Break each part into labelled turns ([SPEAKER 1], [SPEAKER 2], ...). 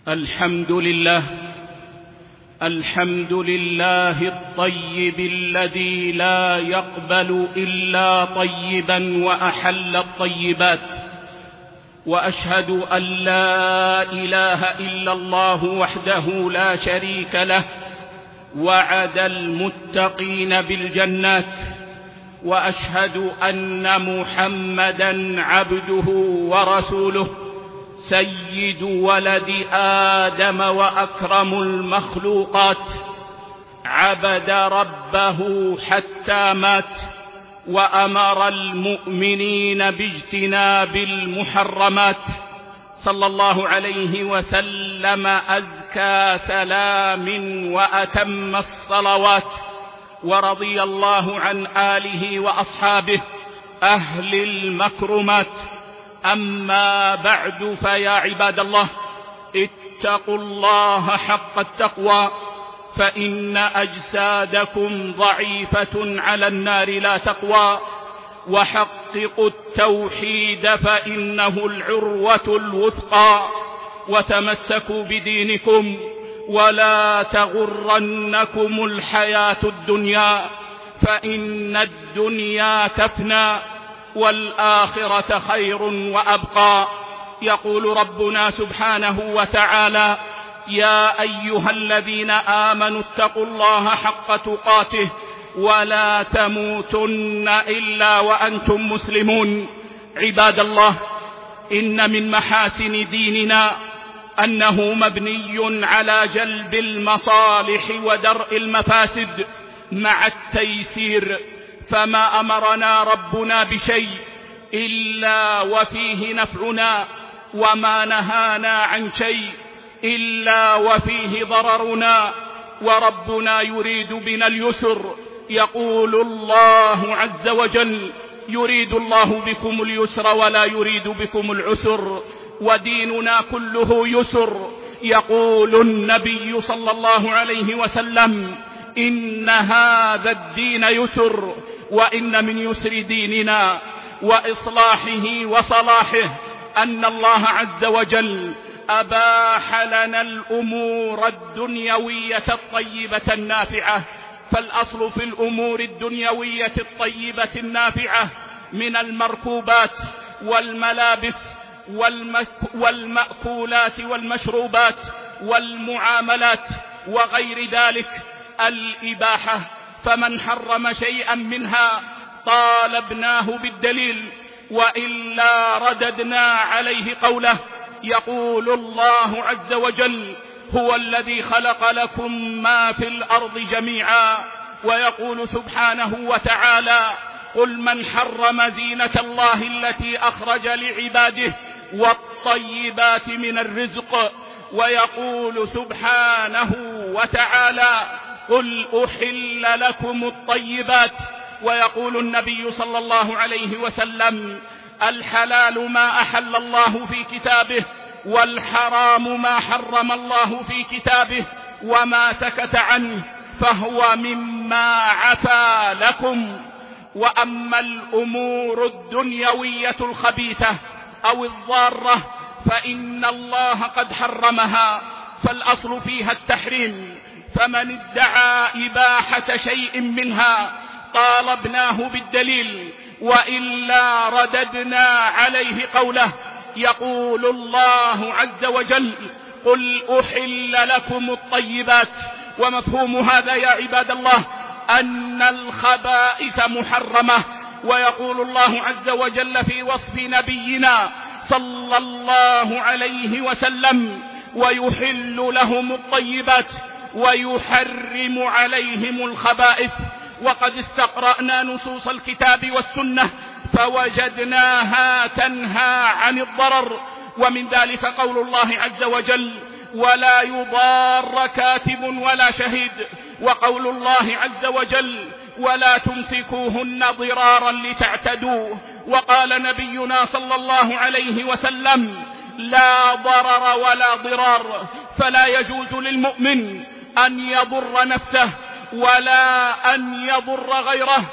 [SPEAKER 1] الحمد لله الطيب الذي لا يقبل إلا طيبا وأحل الطيبات، وأشهد أن لا إله إلا الله وحده لا شريك له وعد المتقين بالجنات، وأشهد أن محمدا عبده ورسوله سيد ولد آدم وأكرم المخلوقات، عبد ربه حتى مات، وأمر المؤمنين باجتناب المحرمات، صلى الله عليه وسلم أزكى سلام وأتم الصلوات، ورضي الله عن آله وأصحابه أهل المكرمات. أما بعد، فيا عباد الله، اتقوا الله حق التقوى، فإن أجسادكم ضعيفة على النار لا تقوى، وحققوا التوحيد فإنه العروة الوثقى، وتمسكوا بدينكم ولا تغرنكم الحياة الدنيا، فإن الدنيا تفنى والآخرة خير وأبقى. يقول ربنا سبحانه وتعالى: يا أيها الذين آمنوا اتقوا الله حق تقاته ولا تموتن إلا وأنتم مسلمون. عباد الله، إن من محاسن ديننا أنه مبني على جلب المصالح ودرء المفاسد مع التيسير، فما أمرنا ربنا بشيء إلا وفيه نفعنا، وما نهانا عن شيء إلا وفيه ضررنا، وربنا يريد بنا اليسر. يقول الله عز وجل: يريد الله بكم اليسر ولا يريد بكم العسر، وديننا كله يسر. يقول النبي صلى الله عليه وسلم: إن هذا الدين يسر، وإن من يسر ديننا وإصلاحه وصلاحه أن الله عز وجل أباح لنا الأمور الدنيوية الطيبة النافعة. فالأصل في الأمور الدنيوية الطيبة النافعة من المركوبات والملابس والمأكولات والمشروبات والمعاملات وغير ذلك الإباحة، فمن حرم شيئا منها طالبناه بالدليل، وإلا رددنا عليه قوله. يقول الله عز وجل: هو الذي خلق لكم ما في الأرض جميعا. ويقول سبحانه وتعالى: قل من حرم زينة الله التي أخرج لعباده والطيبات من الرزق. ويقول سبحانه وتعالى: قل أحل لكم الطيبات. ويقول النبي صلى الله عليه وسلم: الحلال ما أحل الله في كتابه، والحرام ما حرم الله في كتابه، وما سكت عنه فهو مما عفا لكم. وأما الأمور الدنيوية الخبيثة أو الضارة فإن الله قد حرمها، فالأصل فيها التحريم، فمن ادعى إباحة شيء منها طالبناه بالدليل، وإلا رددنا عليه قوله. يقول الله عز وجل: قل أحل لكم الطيبات. ومفهوم هذا يا عباد الله أن الخبائث محرمة. ويقول الله عز وجل في وصف نبينا صلى الله عليه وسلم: ويحل لهم الطيبات ويحرم عليهم الخبائث. وقد استقرأنا نصوص الكتاب والسنة فوجدناها تنهى عن الضرر، ومن ذلك قول الله عز وجل: ولا يضار كاتب ولا شهيد. وقول الله عز وجل: ولا تمسكوهن ضرارا لتعتدوا. وقال نبينا صلى الله عليه وسلم: لا ضرر ولا ضرار. فلا يجوز للمؤمن أن يضر نفسه ولا أن يضر غيره.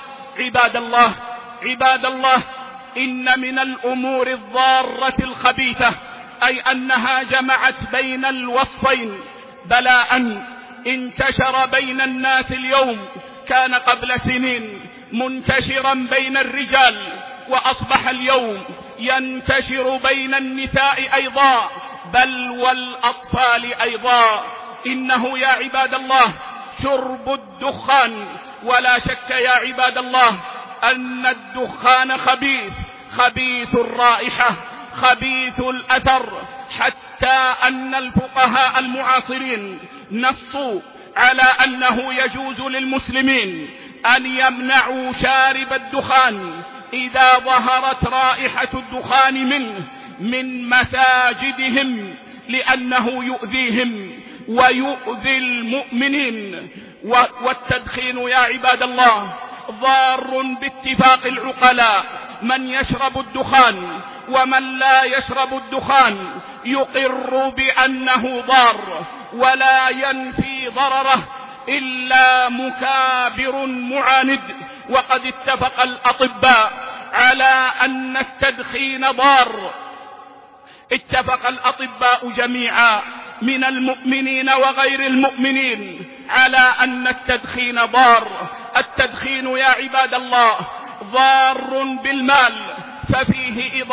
[SPEAKER 1] عباد الله، إن من الأمور الضارة الخبيثة أي أنها جمعت بين الوصفين. بلاء انتشر بين الناس اليوم كان قبل سنين منتشرا بين الرجال، وأصبح اليوم ينتشر بين النساء أيضا، بل والأطفال أيضا. إنه يا عباد الله شرب الدخان، ولا شك يا عباد الله أن الدخان خبيث الرائحة، خبيث الأثر، حتى أن الفقهاء المعاصرين نصوا على أنه يجوز للمسلمين أن يمنعوا شارب الدخان إذا ظهرت رائحة الدخان منه من مساجدهم، لأنه يؤذيهم ويؤذي المؤمنين. والتدخين يا عباد الله ضار باتفاق العقلاء، من يشرب الدخان ومن لا يشرب الدخان يقر بأنه ضار، ولا ينفي ضرره إلا مكابر معاند. وقد اتفق الأطباء على أن التدخين ضار، اتفق الأطباء جميعا من المؤمنين وغير المؤمنين على أن التدخين ضار. التدخين يا عباد الله ضار بالمال، ففيه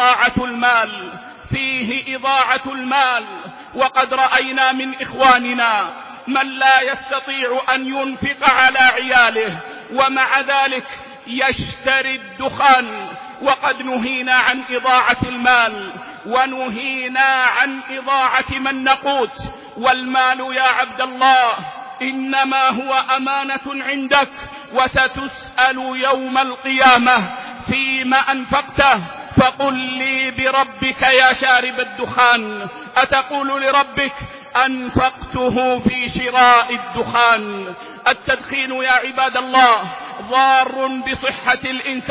[SPEAKER 1] إضاعة المال، وقد رأينا من إخواننا من لا يستطيع أن ينفق على عياله ومع ذلك يشتري الدخان. وقد نهينا عن إضاعة المال، ونهينا عن إضاعة من نقوت. والمال يا عبد الله إنما هو أمانة عندك، وستسأل يوم القيامة فيما أنفقته. فقل لي بربك يا شارب الدخان، أتقول لربك أنفقته في شراء الدخان؟ التدخين يا عباد الله ضار بصحة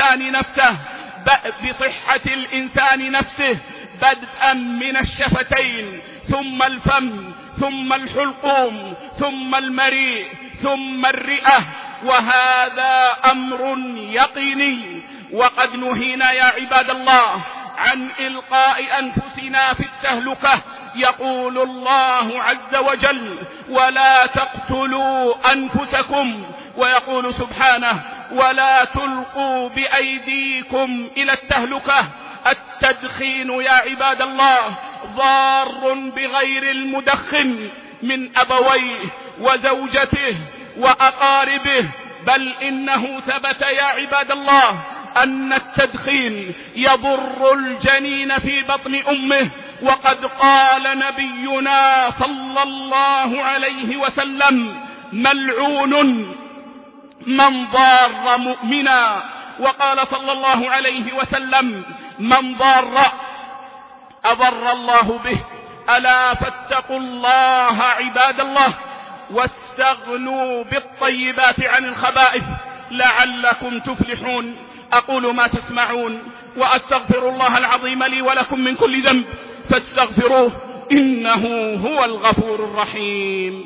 [SPEAKER 1] الإنسان نفسه، بدءا من الشفتين ثم الفم ثم الحلقوم ثم المريء ثم الرئة، وهذا أمر يقيني. وقد نهينا يا عباد الله عن إلقاء أنفسنا في التهلكة. يقول الله عز وجل: ولا تقتلوا أنفسكم، ويقول سبحانه: ولا تلقوا بأيديكم إلى التهلكة. التدخين يا عباد الله ضار بغير المدخن من أبويه وزوجته وأقاربه، بل إنه ثبت يا عباد الله أن التدخين يضر الجنين في بطن أمه. وقد قال نبينا صلى الله عليه وسلم: ملعون من ضار مؤمنا. وقال صلى الله عليه وسلم: من ضار أضر الله به. ألا فاتقوا الله عباد الله، واستغنوا بالطيبات عن الخبائث لعلكم تفلحون. أقول ما تسمعون، وأستغفر الله العظيم لي ولكم من كل ذنب، فاستغفروه إنه هو الغفور الرحيم.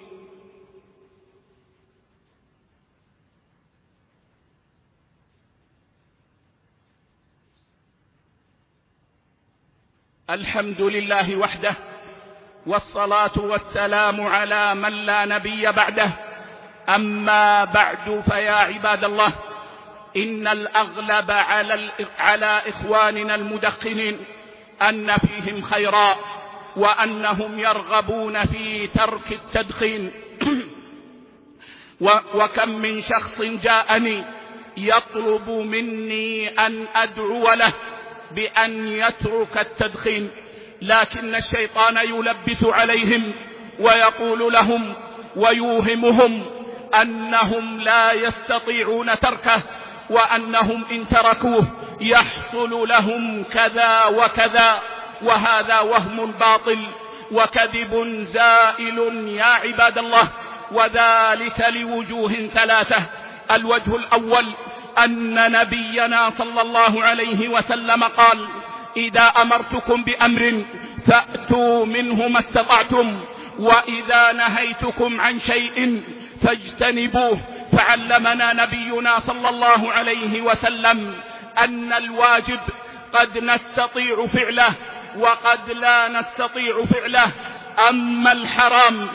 [SPEAKER 1] الحمد لله وحده، والصلاة والسلام على من لا نبي بعده. أما بعد، فيا عباد الله، إن الأغلب على إخواننا المدخنين أن فيهم خيرا، وأنهم يرغبون في ترك التدخين. وكم من شخص جاءني يطلب مني أن أدعو له بأن يترك التدخين، لكن الشيطان يلبس عليهم ويقول لهم ويوهمهم أنهم لا يستطيعون تركه، وأنهم إن تركوه يحصل لهم كذا وكذا. وهذا وهم باطل وكذب زائل يا عباد الله، وذلك لوجوه ثلاثة. الوجه الأول أن نبينا صلى الله عليه وسلم قال: إذا أمرتكم بأمر فأتوا منه ما استطعتم، وإذا نهيتكم عن شيء فاجتنبوه. فعلمنا نبينا صلى الله عليه وسلم أن الواجب قد نستطيع فعله، وقد لا نستطيع فعله. أما الحرام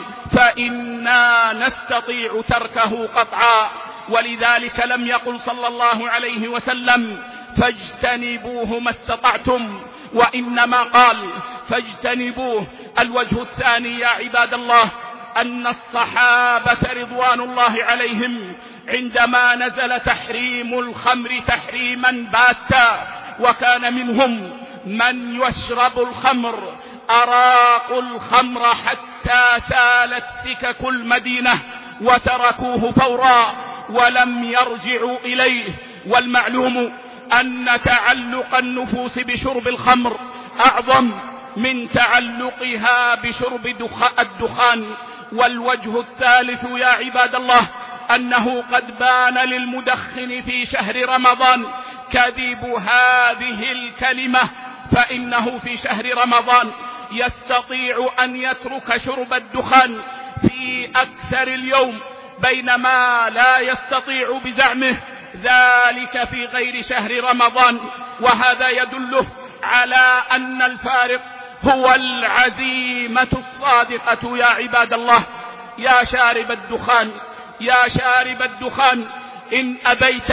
[SPEAKER 1] فإنا نستطيع تركه قطعا، ولذلك لم يقل صلى الله عليه وسلم فاجتنبوه ما استطعتم، وإنما قال فاجتنبوه. الوجه الثاني يا عباد الله أن الصحابة رضوان الله عليهم عندما نزل تحريم الخمر تحريما باتا، وكان منهم من يشرب الخمر أراقوا الخمر حتى سالت سكك المدينة وتركوه فورا ولم يرجعوا إليه. والمعلوم أن تعلق النفوس بشرب الخمر أعظم من تعلقها بشرب الدخان. والوجه الثالث يا عباد الله أنه قد بان للمدخن في شهر رمضان كذب هذه الكلمة، فإنه في شهر رمضان يستطيع أن يترك شرب الدخان في أكثر اليوم، بينما لا يستطيع بزعمه ذلك في غير شهر رمضان. وهذا يدله على أن الفارق هو العزيمة الصادقة يا عباد الله. يا شارب الدخان، يا شارب الدخان، إن أبيت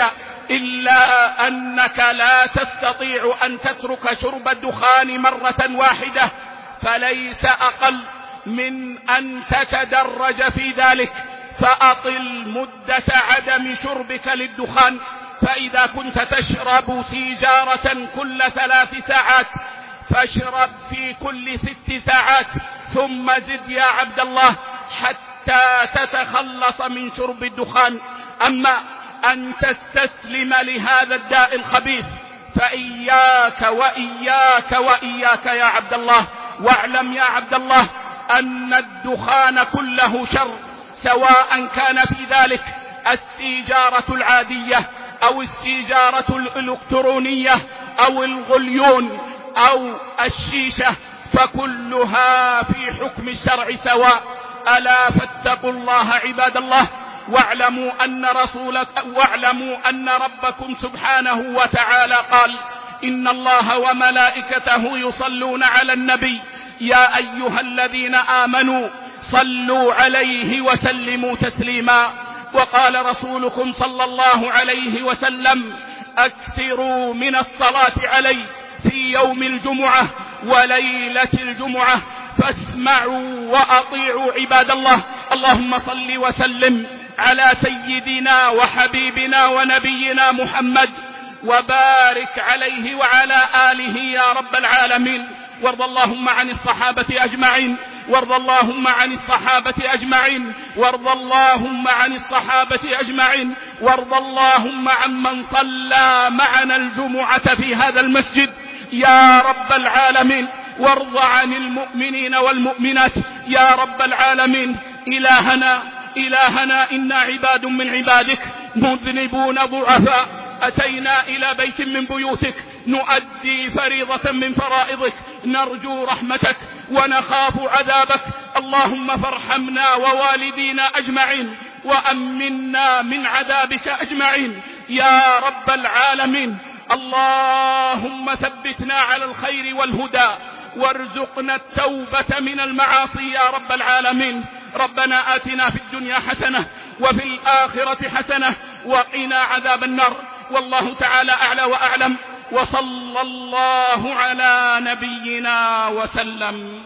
[SPEAKER 1] إلا أنك لا تستطيع أن تترك شرب الدخان مرة واحدة، فليس أقل من أن تتدرج في ذلك، فأطل مدة عدم شربك للدخان. فإذا كنت تشرب سيجارة كل 3 ساعات فاشرب في كل 6 ساعات، ثم زد يا عبد الله حتى تتخلص من شرب الدخان. أما أن تستسلم لهذا الداء الخبيث فإياك وإياك وإياك يا عبد الله. واعلم يا عبد الله أن الدخان كله شر، سواء كان في ذلك السيجارة العادية أو السيجارة الإلكترونية أو الغليون أو الشيشة، فكلها في حكم الشرع سواء. ألا فاتقوا الله عباد الله، واعلموا أن ربكم سبحانه وتعالى قال إن الله وملائكته يصلون على النبي يا أيها الذين آمنوا صلوا عليه وسلموا تسليما. وقال رسولكم صلى الله عليه وسلم أكثروا من الصلاة علي في يوم الجمعة وليلة الجمعة. فاسمعوا وأطيعوا عباد الله. اللهم صل وسلم على سيدنا وحبيبنا ونبينا محمد وبارك عليه وعلى آله يا رب العالمين. وارض اللهم عن الصحابة أجمعين، وارض اللهم عن الصحابة أجمعين، وارض اللهم عن الصحابة أجمعين، وارض اللهم عمن صلى معنا الجمعة في هذا المسجد يا رب العالمين. وارض عن المؤمنين والمؤمنات يا رب العالمين. إلهنا إنا عباد من عبادك مذنبون ضعفاء، أتينا إلى بيت من بيوتك نؤدي فريضة من فرائضك، نرجو رحمتك ونخاف عذابك. اللهم فارحمنا ووالدينا أجمعين وأمنا من عذابك أجمعين يا رب العالمين. اللهم ثبتنا على الخير والهدى وارزقنا التوبة من المعاصي يا رب العالمين. ربنا آتنا في الدنيا حسنة وفي الآخرة حسنة وقنا عذاب النار. والله تعالى أعلى وأعلم، وصلى الله على نبينا وسلم.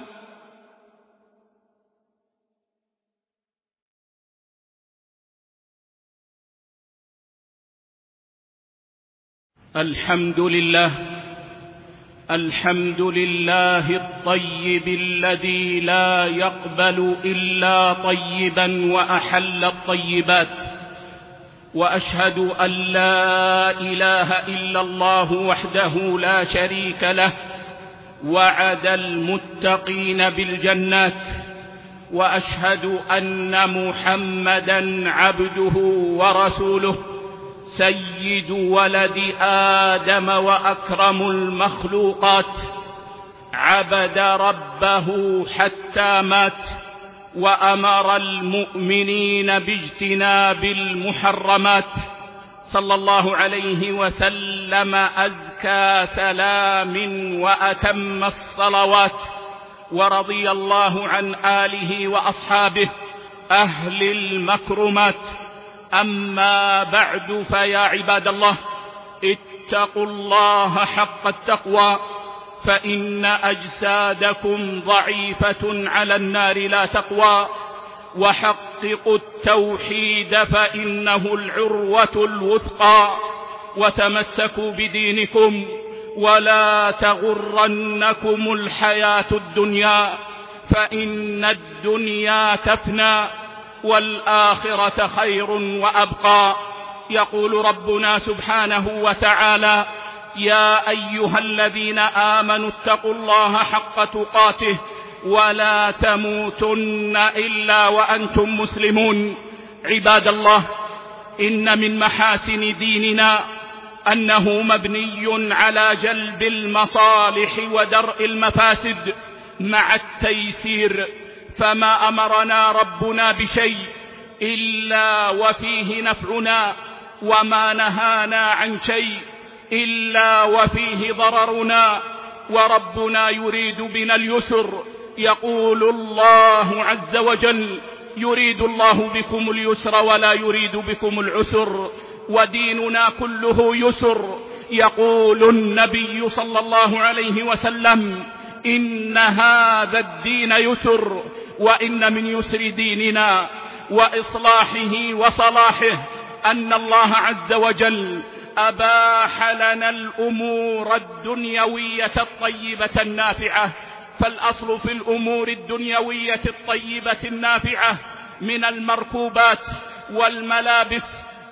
[SPEAKER 1] الحمد لله الطيب الذي لا يقبل إلا طيبا وأحل الطيبات، وأشهد أن لا إله إلا الله وحده لا شريك له وعد المتقين بالجنات، وأشهد أن محمدا عبده ورسوله سيد ولد آدم وأكرم المخلوقات، عبد ربه حتى مات، وأمر المؤمنين باجتناب المحرمات، صلى الله عليه وسلم أزكى أزكى سلام وأتم الصلوات، ورضي الله عن آله وأصحابه أهل المكرمات. أما بعد، فيا عباد الله، اتقوا الله حق التقوى، فإن أجسادكم ضعيفة على النار لا تقوى، وحققوا التوحيد فإنه العروة الوثقى، وتمسكوا بدينكم ولا تغرنكم الحياة الدنيا، فإن الدنيا تفنى والآخرة خير وأبقى. يقول ربنا سبحانه وتعالى: يا أيها الذين آمنوا اتقوا الله حق تقاته ولا تموتن إلا وأنتم مسلمون. عباد الله، إن من محاسن ديننا أنه مبني على جلب المصالح ودرء المفاسد مع التيسير، فما أمرنا ربنا بشيء إلا وفيه نفعنا، وما نهانا عن شيء إلا وفيه ضررنا، وربنا يريد بنا اليسر. يقول الله عز وجل: يريد الله بكم اليسر ولا يريد بكم العسر، وديننا كله يسر. يقول النبي صلى الله عليه وسلم: إن هذا الدين يسر، وإن من يسر ديننا وإصلاحه وصلاحه أن الله عز وجل أباح لنا الأمور الدنيوية الطيبة النافعة. فالأصل في الأمور الدنيوية الطيبة النافعة من المركوبات والملابس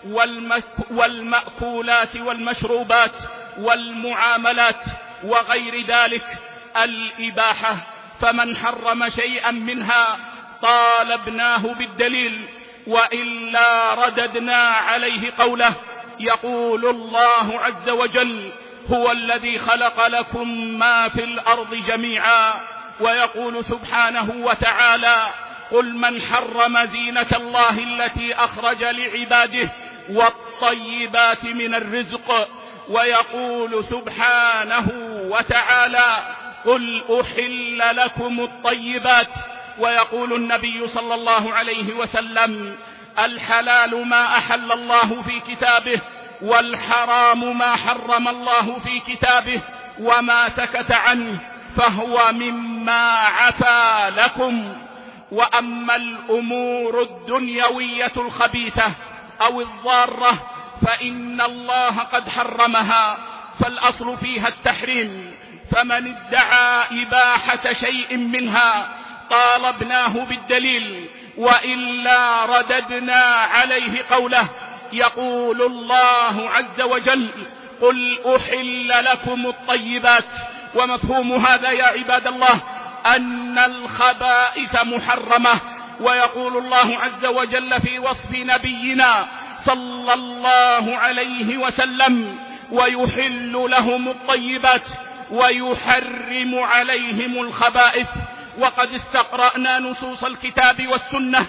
[SPEAKER 1] والمأكولات والمشروبات والمعاملات وغير ذلك الإباحة، فمن حرم شيئا منها طالبناه بالدليل، وإلا رددنا عليه قوله. يقول الله عز وجل: هو الذي خلق لكم ما في الأرض جميعا. ويقول سبحانه وتعالى: قل من حرم زينة الله التي أخرج لعباده والطيبات من الرزق. ويقول سبحانه وتعالى: قل أحل لكم الطيبات. ويقول النبي صلى الله عليه وسلم: الحلال ما أحل الله في كتابه، والحرام ما حرم الله في كتابه، وما سكت عنه فهو مما عفا لكم. وأما الأمور الدنيوية الخبيثة أو الضارة فإن الله قد حرمها، فالأصل فيها التحريم، فمن ادعى إباحة شيء منها طالبناه بالدليل، وإلا رددنا عليه قوله. يقول الله عز وجل: قل أحل لكم الطيبات. ومفهوم هذا يا عباد الله أن الخبائث محرمة. ويقول الله عز وجل في وصف نبينا صلى الله عليه وسلم: ويحل لهم الطيبات ويحرم عليهم الخبائث. وقد استقرأنا نصوص الكتاب والسنة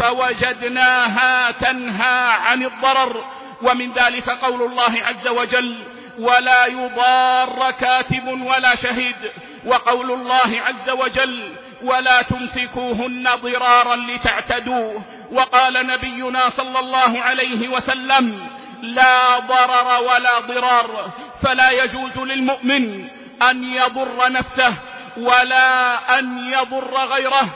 [SPEAKER 1] فوجدناها تنهى عن الضرر، ومن ذلك قول الله عز وجل: ولا يضار كاتب ولا شهيد. وقول الله عز وجل: ولا تمسكوهن ضرارا لتعتدوا. وقال نبينا صلى الله عليه وسلم: لا ضرر ولا ضرار. فلا يجوز للمؤمن أن يضر نفسه ولا أن يضر غيره.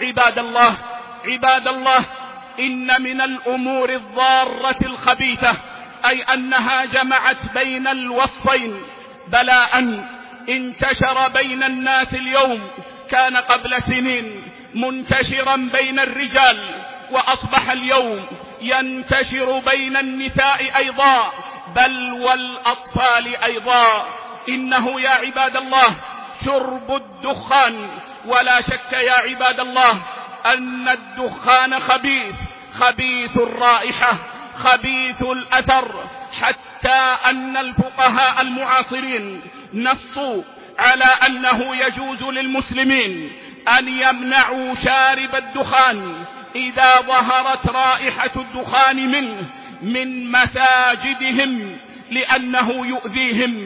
[SPEAKER 1] عباد الله، إن من الأمور الضارة الخبيثة أي أنها جمعت بين الوصفين. بلاء انتشر بين الناس اليوم كان قبل سنين منتشرا بين الرجال، وأصبح اليوم ينتشر بين النساء أيضا، بل والأطفال أيضا. إنه يا عباد الله شرب الدخان، ولا شك يا عباد الله أن الدخان خبيث الرائحة، خبيث الأثر، حتى أن الفقهاء المعاصرين نصوا على أنه يجوز للمسلمين أن يمنعوا شارب الدخان إذا ظهرت رائحة الدخان منه من مساجدهم، لأنه يؤذيهم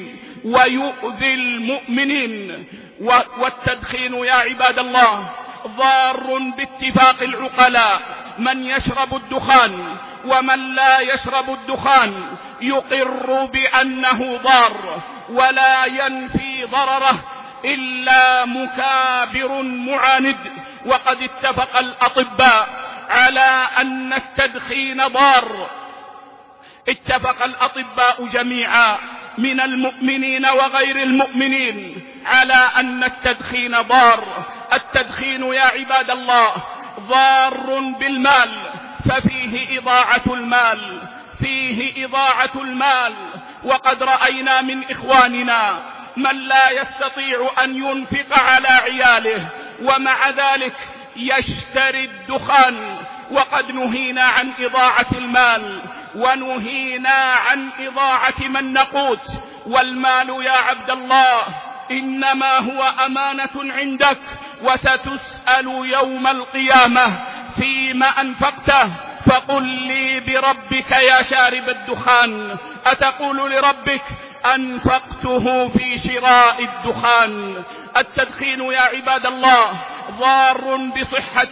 [SPEAKER 1] ويؤذي المؤمنين. والتدخين يا عباد الله ضار باتفاق العقلاء، من يشرب الدخان ومن لا يشرب الدخان يقر بأنه ضار ولا ينفي ضرره إلا مكابر معاند. وقد اتفق الأطباء على أن التدخين ضار، اتفق الأطباء جميعا من المؤمنين وغير المؤمنين على أن التدخين ضار. التدخين يا عباد الله ضار بالمال، ففيه إضاعة المال، فيه إضاعة المال. وقد رأينا من إخواننا من لا يستطيع أن ينفق على عياله ومع ذلك يشتري الدخان. وقد نهينا عن إضاعة المال ونهينا عن إضاعة من نقوت. والمال يا عبد الله إنما هو أمانة عندك، وستسأل يوم القيامة فيما أنفقته. فقل لي بربك يا شارب الدخان، أتقول لربك أنفقته في شراء الدخان؟ التدخين يا عباد الله ضار بصحة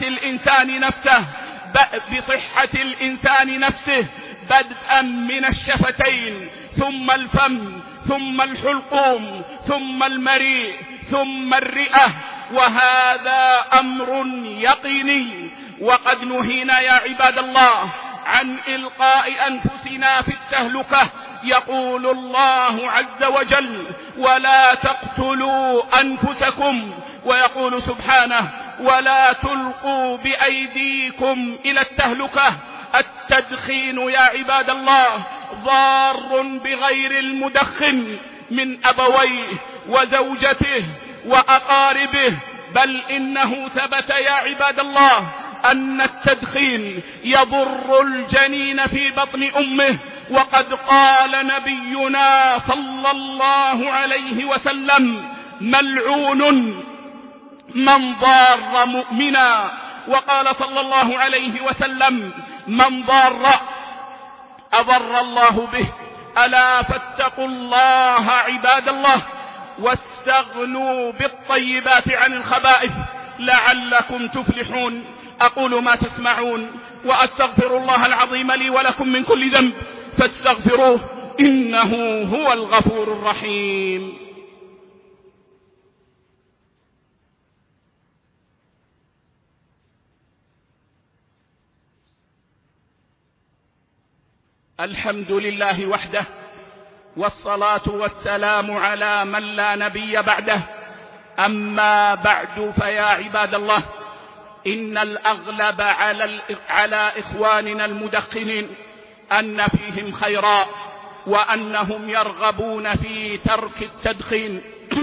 [SPEAKER 1] الإنسان نفسه بدءا من الشفتين ثم الفم ثم الحلقوم ثم المريء ثم الرئة، وهذا أمر يقيني. وقد نهينا يا عباد الله عن إلقاء أنفسنا في التهلكة. يقول الله عز وجل: ولا تقتلوا أنفسكم، ويقول سبحانه: ولا تلقوا بأيديكم إلى التهلكة. التدخين يا عباد الله ضار بغير المدخن من أبويه وزوجته وأقاربه، بل إنه ثبت يا عباد الله أن التدخين يضر الجنين في بطن أمه. وقد قال نبينا صلى الله عليه وسلم: ملعون من ضار مؤمنا. وقال صلى الله عليه وسلم: من ضار أضر الله به. ألا فاتقوا الله عباد الله، واستغنوا بالطيبات عن الخبائث لعلكم تفلحون. أقول ما تسمعون، وأستغفر الله العظيم لي ولكم من كل ذنب، فاستغفروه إنه هو الغفور الرحيم. الحمد لله وحده، والصلاة والسلام على من لا نبي بعده. أما بعد، فيا عباد الله، إن الأغلب على إخواننا المدخنين أن فيهم خيرا، وأنهم يرغبون في ترك التدخين.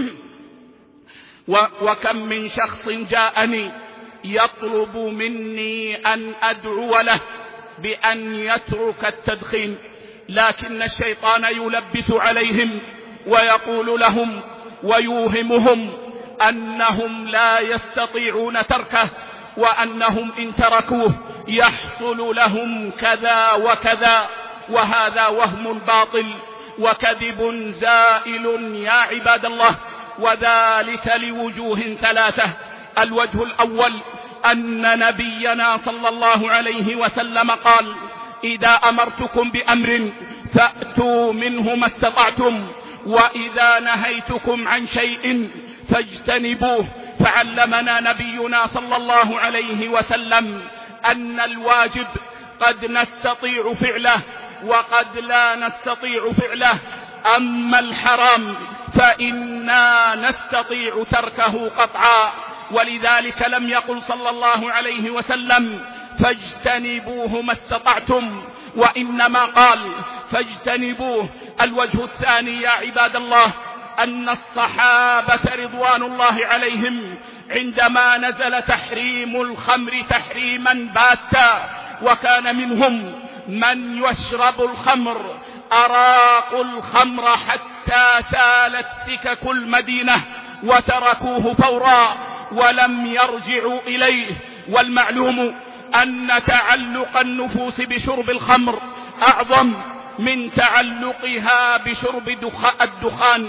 [SPEAKER 1] وكم من شخص جاءني يطلب مني أن أدعو له بأن يترك التدخين، لكن الشيطان يلبس عليهم ويقول لهم ويوهمهم أنهم لا يستطيعون تركه، وأنهم إن تركوه يحصل لهم كذا وكذا. وهذا وهم باطل وكذب زائل يا عباد الله، وذلك لوجوه ثلاثة. الوجه الأول أن نبينا صلى الله عليه وسلم قال: إذا أمرتكم بأمر فأتوا منه ما استطعتم، وإذا نهيتكم عن شيء فاجتنبوه. فعلمنا نبينا صلى الله عليه وسلم أن الواجب قد نستطيع فعله وقد لا نستطيع فعله، أما الحرام فإنا نستطيع تركه قطعا. ولذلك لم يقل صلى الله عليه وسلم: فاجتنبوه ما استطعتم، وإنما قال: فاجتنبوه. الوجه الثاني يا عباد الله أن الصحابة رضوان الله عليهم عندما نزل تحريم الخمر تحريما باتا، وكان منهم من يشرب الخمر، أراقوا الخمر حتى سالت سكك المدينة وتركوه فورا ولم يرجعوا إليه. والمعلوم أن تعلق النفوس بشرب الخمر أعظم من تعلقها بشرب الدخان.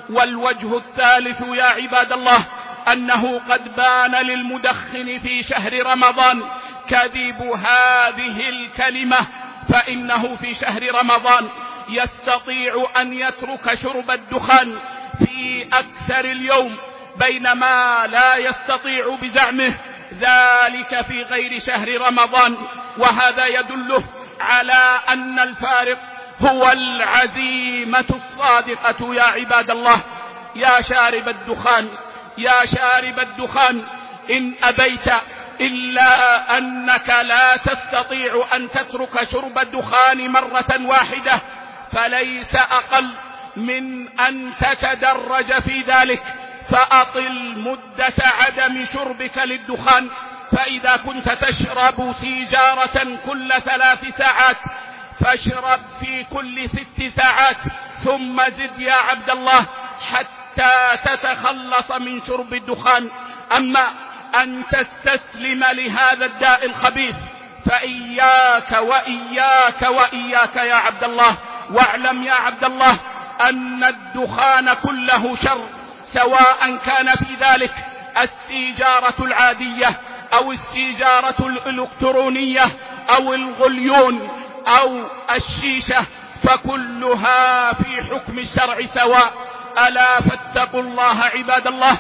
[SPEAKER 1] والوجه الثالث يا عباد الله أنه قد بان للمدخن في شهر رمضان كذب هذه الكلمة، فإنه في شهر رمضان يستطيع أن يترك شرب الدخان في أكثر اليوم، بينما لا يستطيع بزعمه ذلك في غير شهر رمضان. وهذا يدله على أن الفارق هو العزيمة الصادقة يا عباد الله. يا شارب الدخان، يا شارب الدخان، إن أبيت إلا أنك لا تستطيع أن تترك شرب الدخان مرة واحدة، فليس أقل من أن تتدرج في ذلك، فأطل مدة عدم شربك للدخان. فإذا كنت تشرب سيجارة كل 3 ساعات فاشرب في كل 6 ساعات، ثم زد يا عبد الله حتى تتخلص من شرب الدخان. أما أن تستسلم لهذا الداء الخبيث فإياك وإياك وإياك يا عبد الله. واعلم يا عبد الله أن الدخان كله شر، سواء كان في ذلك السيجارة العادية أو السيجارة الإلكترونية أو الغليون أو الشيشة، فكلها في حكم الشرع سواء. ألا فاتقوا الله عباد الله،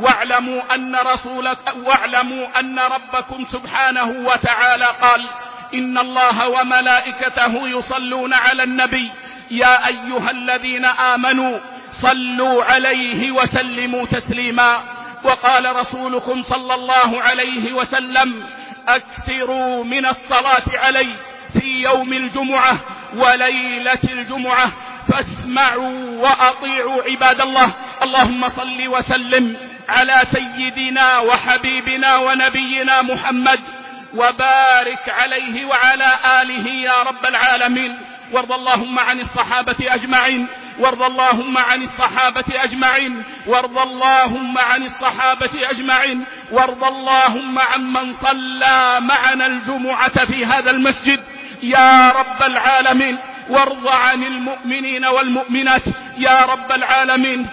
[SPEAKER 1] واعلموا أن ربكم سبحانه وتعالى قال: إن الله وملائكته يصلون على النبي يا أيها الذين آمنوا صلوا عليه وسلموا تسليما. وقال رسولكم صلى الله عليه وسلم: أكثروا من الصلاة علي في يوم الجمعة وليلة الجمعة. فاسمعوا وأطيعوا عباد الله. اللهم صل وسلم على سيدنا وحبيبنا ونبينا محمد، وبارك عليه وعلى آله يا رب العالمين. وارض اللهم عن الصحابة أجمعين، وارض اللهم عن الصحابة أجمعين، وارض اللهم عن الصحابة أجمعين، وارض اللهم عمن صلى معنا الجمعة في هذا المسجد يا رب العالمين. وارض عن المؤمنين والمؤمنات يا رب العالمين.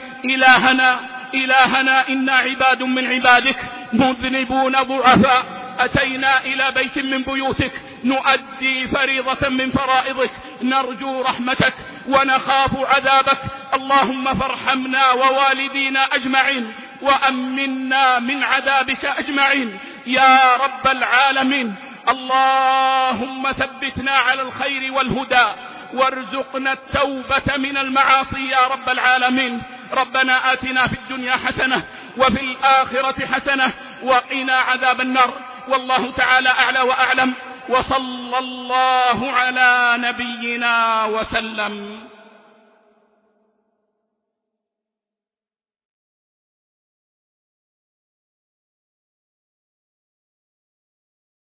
[SPEAKER 1] إلهنا إنا عباد من عبادك مذنبون ضعفاء، أتينا إلى بيت من بيوتك نؤدي فريضة من فرائضك، نرجو رحمتك ونخاف عذابك. اللهم فارحمنا ووالدينا أجمعين، وأمنا من عذابك أجمعين يا رب العالمين. اللهم ثبتنا على الخير والهدى، وارزقنا التوبة من المعاصي يا رب العالمين. ربنا آتنا في الدنيا حسنة وفي الآخرة حسنة وقنا عذاب النار. والله تعالى أعلى وأعلم، وصلى الله على نبينا وسلم.